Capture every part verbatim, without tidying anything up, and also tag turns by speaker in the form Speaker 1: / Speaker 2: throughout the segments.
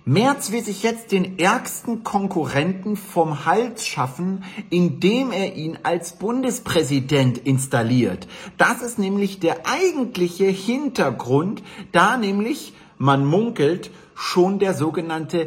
Speaker 1: Merz will sich jetzt den ärgsten Konkurrenten vom Hals schaffen, indem er ihn als Bundespräsident installiert. Das ist nämlich der eigentliche Hintergrund, da nämlich, man munkelt, schon der sogenannte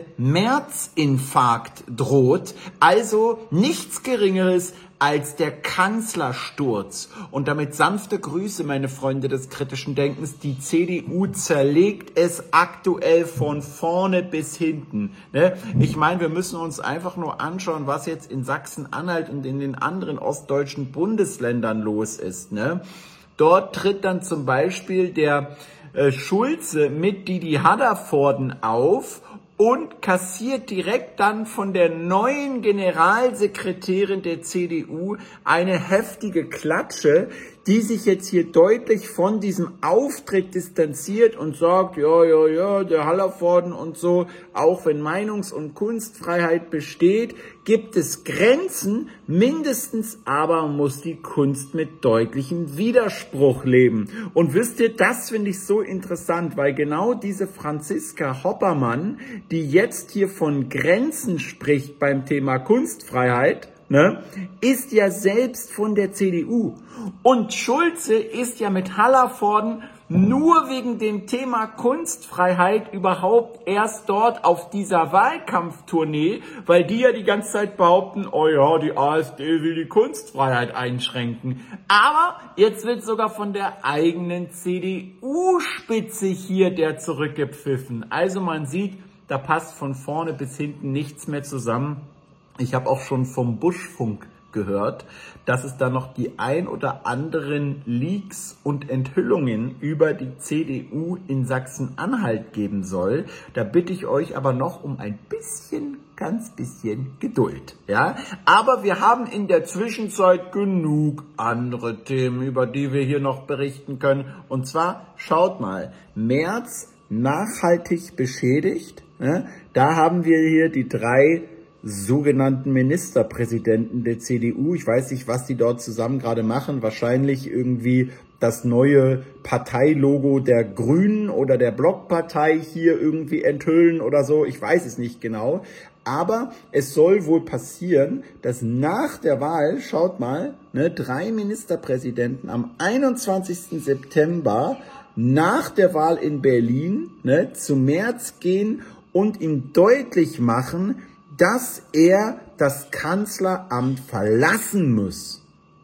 Speaker 1: Merz-Infarkt droht, also nichts Geringeres als der Kanzlersturz. Und damit sanfte Grüße, meine Freunde des kritischen Denkens. Die C D U zerlegt es aktuell von vorne bis hinten. Ne? Ich meine, wir müssen uns einfach nur anschauen, was jetzt in Sachsen-Anhalt und in den anderen ostdeutschen Bundesländern los ist. Ne? Dort tritt dann zum Beispiel der äh, Schulze mit Didi Hallervorden auf und kassiert direkt dann von der neuen Generalsekretärin der C D U eine heftige Klatsche, die sich jetzt hier deutlich von diesem Auftritt distanziert und sagt, ja, ja, ja, der Hallervorden und so, auch wenn Meinungs- und Kunstfreiheit besteht, gibt es Grenzen, mindestens aber muss die Kunst mit deutlichem Widerspruch leben. Und wisst ihr, das finde ich so interessant, weil genau diese Franziska Hoppermann, die jetzt hier von Grenzen spricht beim Thema Kunstfreiheit, ne, ist ja selbst von der C D U. Und Schulze ist ja mit Hallervorden nur wegen dem Thema Kunstfreiheit überhaupt erst dort auf dieser Wahlkampftournee, weil die ja die ganze Zeit behaupten, oh ja, die AfD will die Kunstfreiheit einschränken. Aber jetzt wird sogar von der eigenen C D U-Spitze hier der zurückgepfiffen. Also man sieht, da passt von vorne bis hinten nichts mehr zusammen. Ich habe auch schon vom Buschfunk gehört, dass es da noch die ein oder anderen Leaks und Enthüllungen über die C D U in Sachsen-Anhalt geben soll. Da bitte ich euch aber noch um ein bisschen, ganz bisschen Geduld. Ja? Aber wir haben in der Zwischenzeit genug andere Themen, über die wir hier noch berichten können. Und zwar, schaut mal, Merz nachhaltig beschädigt. Ja? Da haben wir hier die drei sogenannten Ministerpräsidenten der C D U. Ich weiß nicht, was die dort zusammen gerade machen. Wahrscheinlich irgendwie das neue Parteilogo der Grünen oder der Blockpartei hier irgendwie enthüllen oder so. Ich weiß es nicht genau. Aber es soll wohl passieren, dass nach der Wahl, schaut mal, ne, drei Ministerpräsidenten am einundzwanzigsten September nach der Wahl in Berlin, ne, zu Merz gehen und ihm deutlich machen, dass er das Kanzleramt verlassen muss.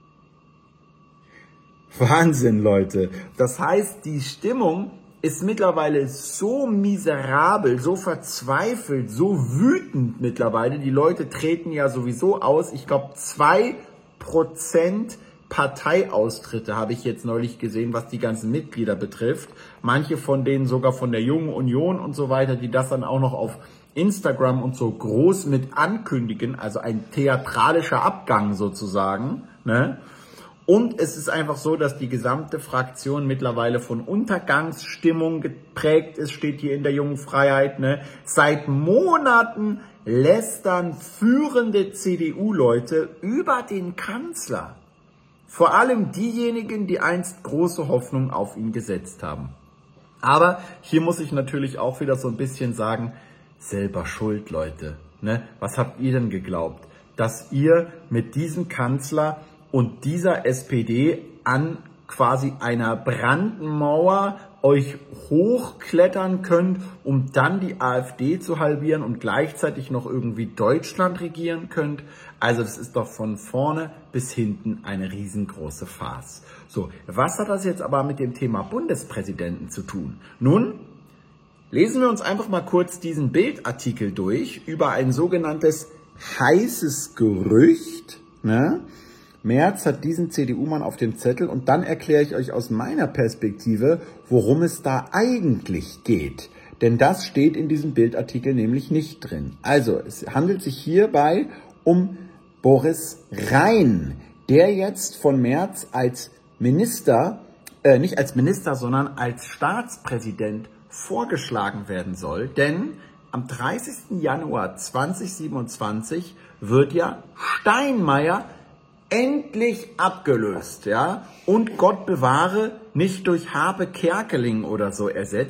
Speaker 1: Wahnsinn, Leute. Das heißt, die Stimmung ist mittlerweile so miserabel, so verzweifelt, so wütend mittlerweile. Die Leute treten ja sowieso aus. Ich glaube, zwei Prozent Parteiaustritte habe ich jetzt neulich gesehen, was die ganzen Mitglieder betrifft. Manche von denen sogar von der Jungen Union und so weiter, die das dann auch noch auf Instagram und so groß mit ankündigen, also ein theatralischer Abgang sozusagen, ne? Und es ist einfach so, dass die gesamte Fraktion mittlerweile von Untergangsstimmung geprägt ist, steht hier in der Jungen Freiheit, ne? Seit Monaten lästern führende C D U-Leute über den Kanzler. Vor allem diejenigen, die einst große Hoffnung auf ihn gesetzt haben. Aber hier muss ich natürlich auch wieder so ein bisschen sagen, selber schuld, Leute. Ne? Was habt ihr denn geglaubt? Dass ihr mit diesem Kanzler und dieser S P D an quasi einer Brandmauer euch hochklettern könnt, um dann die AfD zu halbieren und gleichzeitig noch irgendwie Deutschland regieren könnt? Also das ist doch von vorne bis hinten eine riesengroße Farce. So, was hat das jetzt aber mit dem Thema Bundespräsidenten zu tun? Nun, lesen wir uns einfach mal kurz diesen Bildartikel durch über ein sogenanntes heißes Gerücht. Ne? Merz hat diesen C D U-Mann auf dem Zettel und dann erkläre ich euch aus meiner Perspektive, worum es da eigentlich geht. Denn das steht in diesem Bildartikel nämlich nicht drin. Also, es handelt sich hierbei um Boris Rhein, der jetzt von Merz als Minister, äh, nicht als Minister, sondern als Staatspräsident vorgeschlagen werden soll, denn am dreißigsten Januar zweitausendsiebenundzwanzig wird ja Steinmeier endlich abgelöst, ja, und Gott bewahre, nicht durch Habe Kerkeling oder so ersetzt,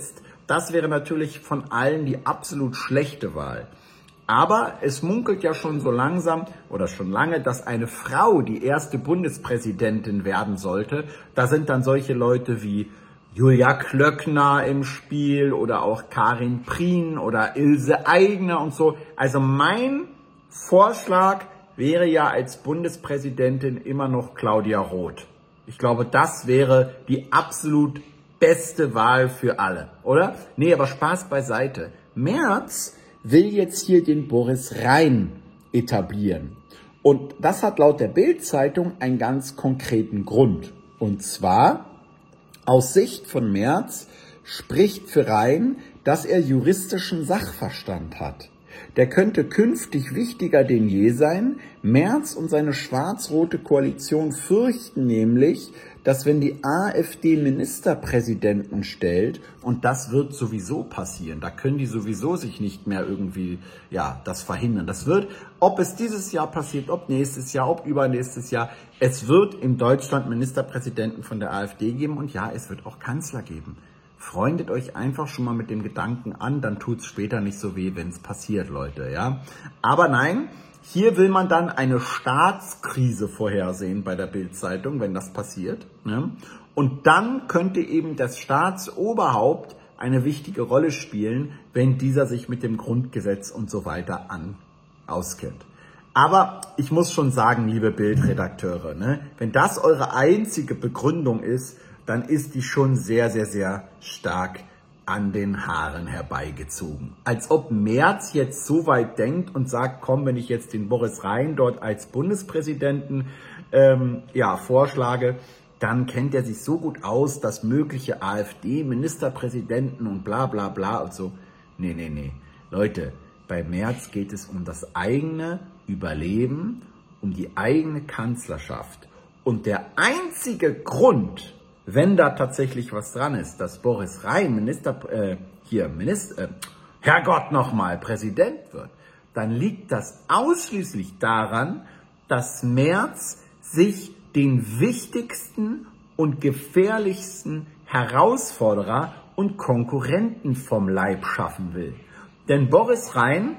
Speaker 1: Das wäre natürlich von allen die absolut schlechte Wahl. Aber es munkelt ja schon so langsam oder schon lange, dass eine Frau die erste Bundespräsidentin werden sollte. Da sind dann solche Leute wie Julia Klöckner im Spiel oder auch Karin Prien oder Ilse Aigner und so. Also mein Vorschlag wäre ja als Bundespräsidentin immer noch Claudia Roth. Ich glaube, das wäre die absolut beste Wahl für alle, oder? Nee, aber Spaß beiseite. Merz will jetzt hier den Boris Rhein etablieren. Und das hat laut der Bild-Zeitung einen ganz konkreten Grund. Und zwar, aus Sicht von Merz spricht für Rhein, dass er juristischen Sachverstand hat. Der könnte künftig wichtiger denn je sein. Merz und seine schwarz-rote Koalition fürchten nämlich, dass wenn die AfD Ministerpräsidenten stellt, und das wird sowieso passieren, da können die sowieso sich nicht mehr irgendwie, ja, das verhindern. Das wird, ob es dieses Jahr passiert, ob nächstes Jahr, ob übernächstes Jahr, es wird in Deutschland Ministerpräsidenten von der AfD geben und ja, es wird auch Kanzler geben. Freundet euch einfach schon mal mit dem Gedanken an, dann tut's später nicht so weh, wenn es passiert, Leute, ja. Aber nein, hier will man dann eine Staatskrise vorhersehen bei der Bild-Zeitung, wenn das passiert. Ne? Und dann könnte eben das Staatsoberhaupt eine wichtige Rolle spielen, wenn dieser sich mit dem Grundgesetz und so weiter an auskennt. Aber ich muss schon sagen, liebe Bildredakteure, ne, wenn das eure einzige Begründung ist, dann ist die schon sehr, sehr, sehr stark an den Haaren herbeigezogen. Als ob Merz jetzt so weit denkt und sagt, komm, wenn ich jetzt den Boris Rhein dort als Bundespräsidenten ähm, ja, vorschlage, dann kennt er sich so gut aus, dass mögliche AfD-Ministerpräsidenten und bla bla bla und so. Nee, nee, nee. Leute, bei Merz geht es um das eigene Überleben, um die eigene Kanzlerschaft. Und der einzige Grund, wenn da tatsächlich was dran ist, dass Boris Rhein Minister, äh, hier, Minister, äh, Herrgott nochmal, Präsident wird, dann liegt das ausschließlich daran, dass Merz sich den wichtigsten und gefährlichsten Herausforderer und Konkurrenten vom Leib schaffen will. Denn Boris Rhein,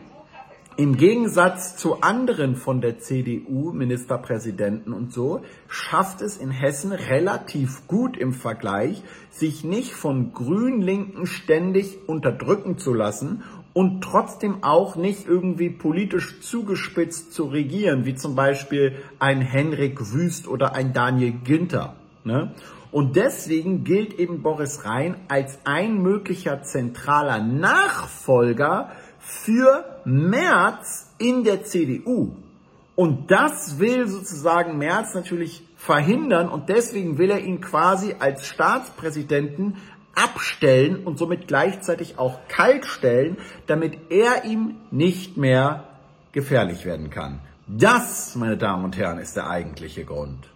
Speaker 1: im Gegensatz zu anderen von der C D U, Ministerpräsidenten und so, schafft es in Hessen relativ gut im Vergleich, sich nicht von Grün-Linken ständig unterdrücken zu lassen und trotzdem auch nicht irgendwie politisch zugespitzt zu regieren, wie zum Beispiel ein Henrik Wüst oder ein Daniel Günther. Ne? Und deswegen gilt eben Boris Rhein als ein möglicher zentraler Nachfolger für Merz in der C D U. Und das will sozusagen Merz natürlich verhindern und deswegen will er ihn quasi als Staatspräsidenten abstellen und somit gleichzeitig auch kalt stellen, damit er ihm nicht mehr gefährlich werden kann. Das, meine Damen und Herren, ist der eigentliche Grund.